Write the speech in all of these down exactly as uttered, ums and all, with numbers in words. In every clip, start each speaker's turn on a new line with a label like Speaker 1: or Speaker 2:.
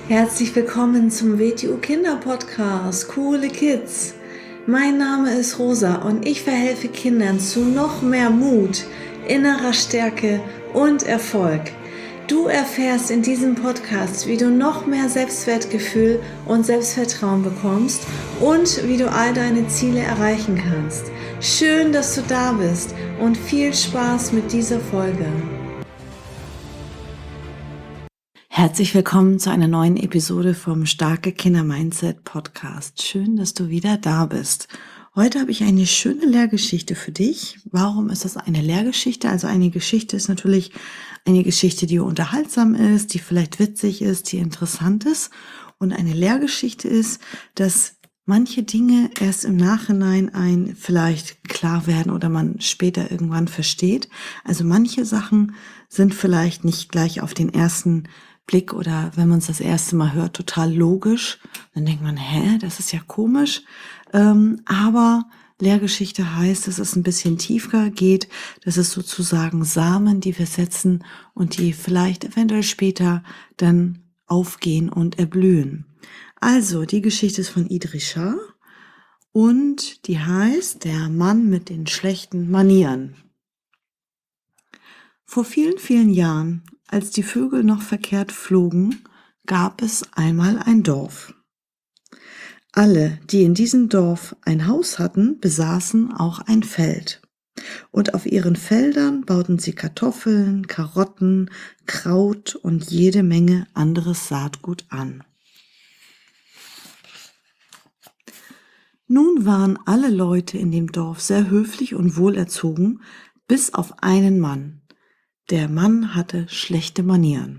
Speaker 1: Herzlich willkommen zum W T U Kinder Podcast, Coole Kids. Mein Name ist Rosa und ich verhelfe Kindern zu noch mehr Mut, innerer Stärke und Erfolg. Du erfährst in diesem Podcast, wie du noch mehr Selbstwertgefühl und Selbstvertrauen bekommst und wie du all deine Ziele erreichen kannst. Schön, dass du da bist und viel Spaß mit dieser Folge. Herzlich willkommen zu einer neuen Episode vom Starke Kinder Mindset Podcast. Schön, dass du wieder da bist. Heute habe ich eine schöne Lehrgeschichte für dich. Warum ist das eine Lehrgeschichte? Also eine Geschichte ist natürlich eine Geschichte, die unterhaltsam ist, die vielleicht witzig ist, die interessant ist. Und eine Lehrgeschichte ist, dass manche Dinge erst im Nachhinein ein vielleicht klar werden oder man später irgendwann versteht. Also manche Sachen sind vielleicht nicht gleich auf den ersten Blick oder wenn man es das erste Mal hört, total logisch. Dann denkt man, hä, das ist ja komisch. Ähm, aber Lehrgeschichte heißt, dass es ein bisschen tiefer geht. Das ist sozusagen Samen, die wir setzen und die vielleicht eventuell später dann aufgehen und erblühen. Also, die Geschichte ist von Idrisha und die heißt Der Mann mit den schlechten Manieren. Vor vielen, vielen Jahren, als die Vögel noch verkehrt flogen, gab es einmal ein Dorf. Alle, die in diesem Dorf ein Haus hatten, besaßen auch ein Feld. Und auf ihren Feldern bauten sie Kartoffeln, Karotten, Kraut und jede Menge anderes Saatgut an. Nun waren alle Leute in dem Dorf sehr höflich und wohlerzogen, bis auf einen Mann. Der Mann hatte schlechte Manieren.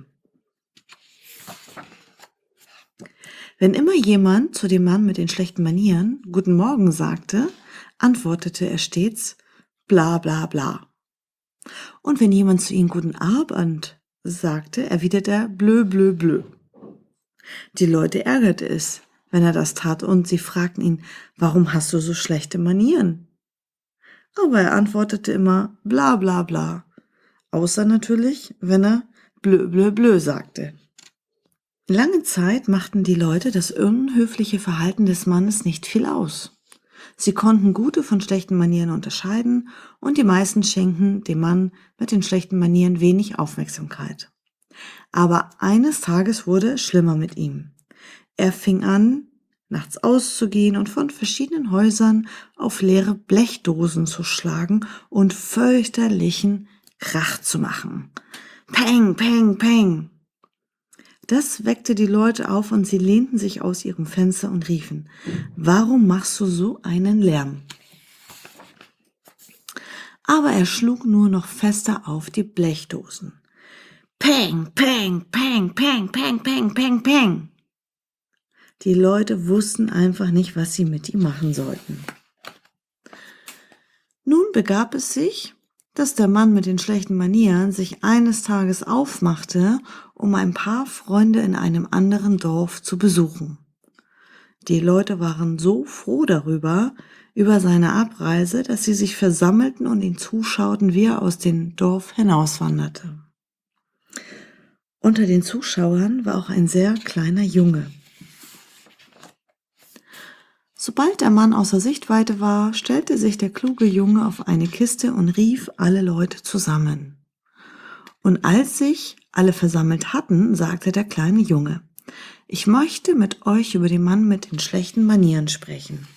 Speaker 1: Wenn immer jemand zu dem Mann mit den schlechten Manieren Guten Morgen sagte, antwortete er stets bla bla bla. Und wenn jemand zu ihm Guten Abend sagte, erwiderte er blö blö blö. Die Leute ärgerte es, wenn er das tat, und sie fragten ihn, warum hast du so schlechte Manieren? Aber er antwortete immer bla bla bla. Außer natürlich, wenn er blö blö blö sagte. Lange Zeit machten die Leute das unhöfliche Verhalten des Mannes nicht viel aus. Sie konnten gute von schlechten Manieren unterscheiden und die meisten schenkten dem Mann mit den schlechten Manieren wenig Aufmerksamkeit. Aber eines Tages wurde es schlimmer mit ihm. Er fing an, nachts auszugehen und von verschiedenen Häusern auf leere Blechdosen zu schlagen und fürchterlichen Krach zu machen. Peng, peng, peng. Das weckte die Leute auf und sie lehnten sich aus ihrem Fenster und riefen, warum machst du so einen Lärm? Aber er schlug nur noch fester auf die Blechdosen. Peng, peng, peng, peng, peng, peng, peng, peng. Die Leute wussten einfach nicht, was sie mit ihm machen sollten. Nun begab es sich, dass der Mann mit den schlechten Manieren sich eines Tages aufmachte, um ein paar Freunde in einem anderen Dorf zu besuchen. Die Leute waren so froh darüber, über seine Abreise, dass sie sich versammelten und ihn zuschauten, wie er aus dem Dorf hinauswanderte. Unter den Zuschauern war auch ein sehr kleiner Junge. Sobald der Mann außer Sichtweite war, stellte sich der kluge Junge auf eine Kiste und rief alle Leute zusammen. Und als sich alle versammelt hatten, sagte der kleine Junge, ich möchte mit euch über den Mann mit den schlechten Manieren sprechen.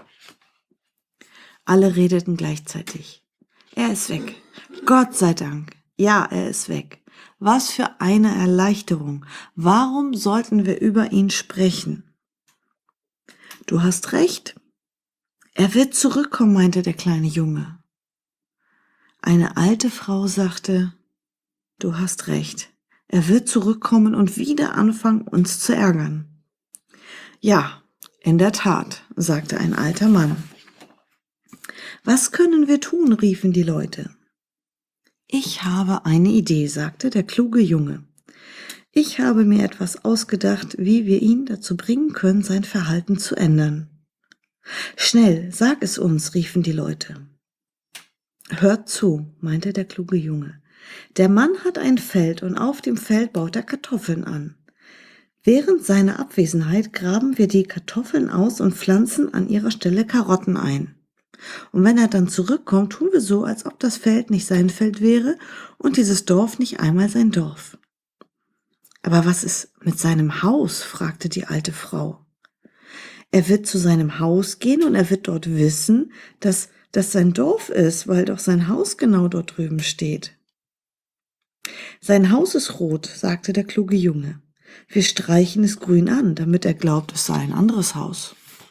Speaker 1: Alle redeten gleichzeitig. Er ist weg. Gott sei Dank. Ja, er ist weg. Was für eine Erleichterung. Warum sollten wir über ihn sprechen? Du hast recht. Er wird zurückkommen, meinte der kleine Junge. Eine alte Frau sagte, du hast recht. Er wird zurückkommen und wieder anfangen, uns zu ärgern. Ja, in der Tat, sagte ein alter Mann. Was können wir tun, riefen die Leute. Ich habe eine Idee, sagte der kluge Junge. Ich habe mir etwas ausgedacht, wie wir ihn dazu bringen können, sein Verhalten zu ändern. Schnell, sag es uns, riefen die Leute. Hört zu, meinte der kluge Junge. Der Mann hat ein Feld und auf dem Feld baut er Kartoffeln an. Während seiner Abwesenheit graben wir die Kartoffeln aus und pflanzen an ihrer Stelle Karotten ein. Und wenn er dann zurückkommt, tun wir so, als ob das Feld nicht sein Feld wäre und dieses Dorf nicht einmal sein Dorf. Aber was ist mit seinem Haus? Fragte die alte Frau. Er wird zu seinem Haus gehen und er wird dort wissen, dass das sein Dorf ist, weil doch sein Haus genau dort drüben steht. Sein Haus ist rot, sagte der kluge Junge. Wir streichen es grün an, damit er glaubt, es sei ein anderes Haus.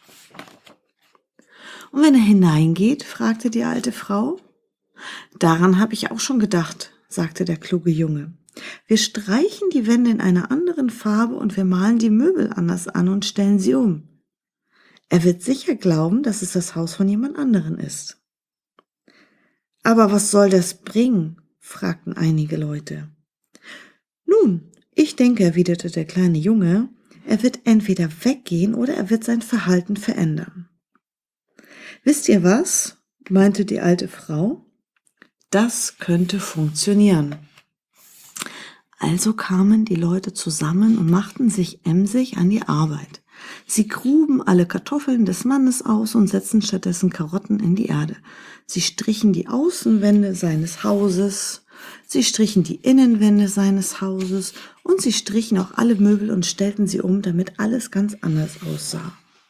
Speaker 1: Und wenn er hineingeht, fragte die alte Frau. Daran habe ich auch schon gedacht, sagte der kluge Junge. Wir streichen die Wände in einer anderen Farbe und wir malen die Möbel anders an und stellen sie um. Er wird sicher glauben, dass es das Haus von jemand anderen ist. Aber was soll das bringen? Fragten einige Leute. Nun, ich denke, erwiderte der kleine Junge, er wird entweder weggehen oder er wird sein Verhalten verändern. Wisst ihr was? Meinte die alte Frau. Das könnte funktionieren. Also kamen die Leute zusammen und machten sich emsig an die Arbeit. Sie gruben alle Kartoffeln des Mannes aus und setzten stattdessen Karotten in die Erde. Sie strichen die Außenwände seines Hauses, sie strichen die Innenwände seines Hauses und sie strichen auch alle Möbel und stellten sie um, damit alles ganz anders aussah.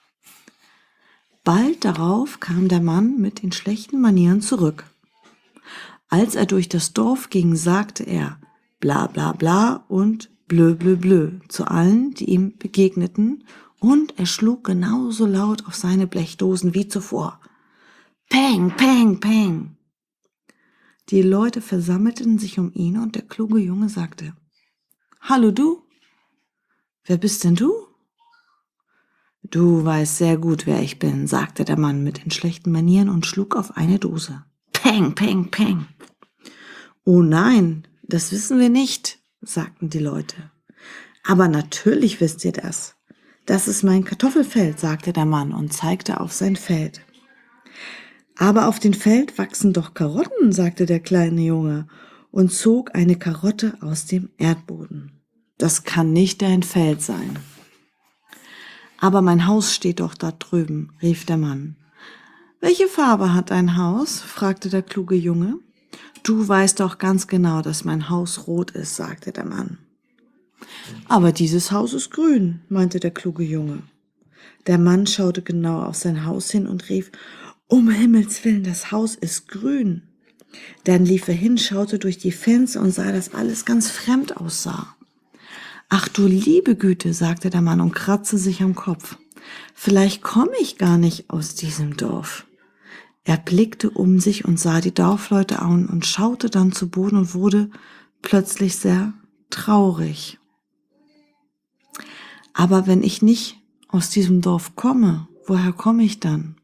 Speaker 1: Bald darauf kam der Mann mit den schlechten Manieren zurück. Als er durch das Dorf ging, sagte er bla bla bla und blö blö blö zu allen, die ihm begegneten, und er schlug genauso laut auf seine Blechdosen wie zuvor. Peng, peng, peng. Die Leute versammelten sich um ihn und der kluge Junge sagte, Hallo du, wer bist denn du? Du weißt sehr gut, wer ich bin, sagte der Mann mit den schlechten Manieren und schlug auf eine Dose. Peng, peng, peng. Oh nein, das wissen wir nicht, sagten die Leute. Aber natürlich wisst ihr das. Das ist mein Kartoffelfeld, sagte der Mann und zeigte auf sein Feld. Aber auf dem Feld wachsen doch Karotten, sagte der kleine Junge und zog eine Karotte aus dem Erdboden. Das kann nicht dein Feld sein. Aber mein Haus steht doch da drüben, rief der Mann. Welche Farbe hat dein Haus? Fragte der kluge Junge. Du weißt doch ganz genau, dass mein Haus rot ist, sagte der Mann. Aber dieses Haus ist grün, meinte der kluge Junge. Der Mann schaute genau auf sein Haus hin und rief, um Himmels Willen, das Haus ist grün. Dann lief er hin, schaute durch die Fenster und sah, dass alles ganz fremd aussah. Ach du liebe Güte, sagte der Mann und kratzte sich am Kopf. Vielleicht komme ich gar nicht aus diesem Dorf. Er blickte um sich und sah die Dorfleute an und schaute dann zu Boden und wurde plötzlich sehr traurig. Aber wenn ich nicht aus diesem Dorf komme, woher komme ich dann?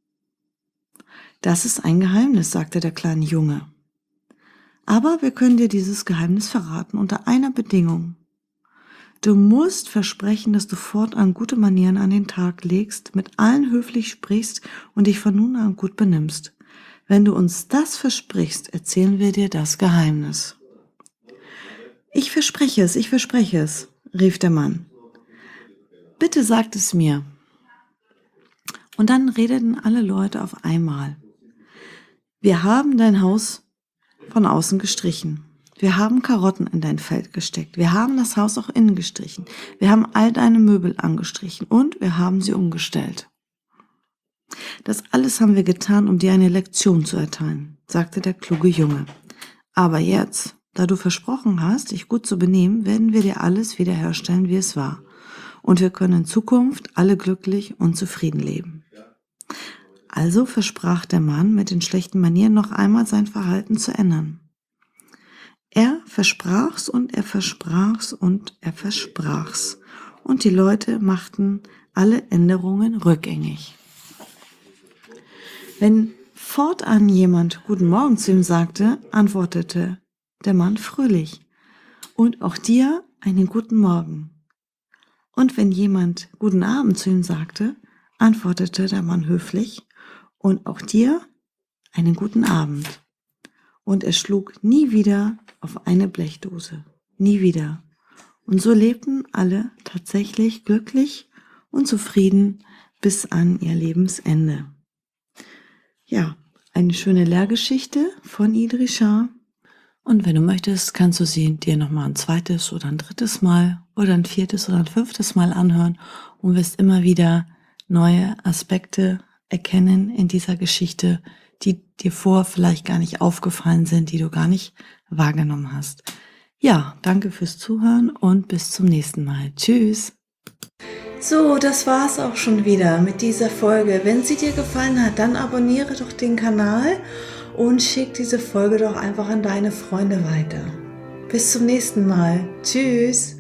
Speaker 1: Das ist ein Geheimnis, sagte der kleine Junge. Aber wir können dir dieses Geheimnis verraten unter einer Bedingung. Du musst versprechen, dass du fortan gute Manieren an den Tag legst, mit allen höflich sprichst und dich von nun an gut benimmst. Wenn du uns das versprichst, erzählen wir dir das Geheimnis. Ich verspreche es, ich verspreche es, rief der Mann. Bitte sagt es mir. Und dann redeten alle Leute auf einmal. Wir haben dein Haus von außen gestrichen. Wir haben Karotten in dein Feld gesteckt. Wir haben das Haus auch innen gestrichen. Wir haben all deine Möbel angestrichen und wir haben sie umgestellt. Das alles haben wir getan, um dir eine Lektion zu erteilen, sagte der kluge Junge. Aber jetzt, da du versprochen hast, dich gut zu benehmen, werden wir dir alles wiederherstellen, wie es war. Und wir können in Zukunft alle glücklich und zufrieden leben. Also versprach der Mann mit den schlechten Manieren noch einmal sein Verhalten zu ändern. Er versprach's und er versprach's und er versprach's. Und die Leute machten alle Änderungen rückgängig. Wenn fortan jemand Guten Morgen zu ihm sagte, antwortete der Mann fröhlich. Und auch dir einen guten Morgen. Und wenn jemand Guten Abend zu ihm sagte, antwortete der Mann höflich. Und auch dir einen guten Abend. Und er schlug nie wieder auf eine Blechdose. Nie wieder. Und so lebten alle tatsächlich glücklich und zufrieden bis an ihr Lebensende. Ja, eine schöne Lehrgeschichte von Idrisha. Und wenn du möchtest, kannst du sie dir nochmal ein zweites oder ein drittes Mal oder ein viertes oder ein fünftes Mal anhören und wirst immer wieder neue Aspekte erkennen in dieser Geschichte, die dir vor vielleicht gar nicht aufgefallen sind, die du gar nicht wahrgenommen hast. Ja, danke fürs Zuhören und bis zum nächsten Mal. Tschüss! So, das war's auch schon wieder mit dieser Folge. Wenn sie dir gefallen hat, dann abonniere doch den Kanal und schick diese Folge doch einfach an deine Freunde weiter. Bis zum nächsten Mal. Tschüss!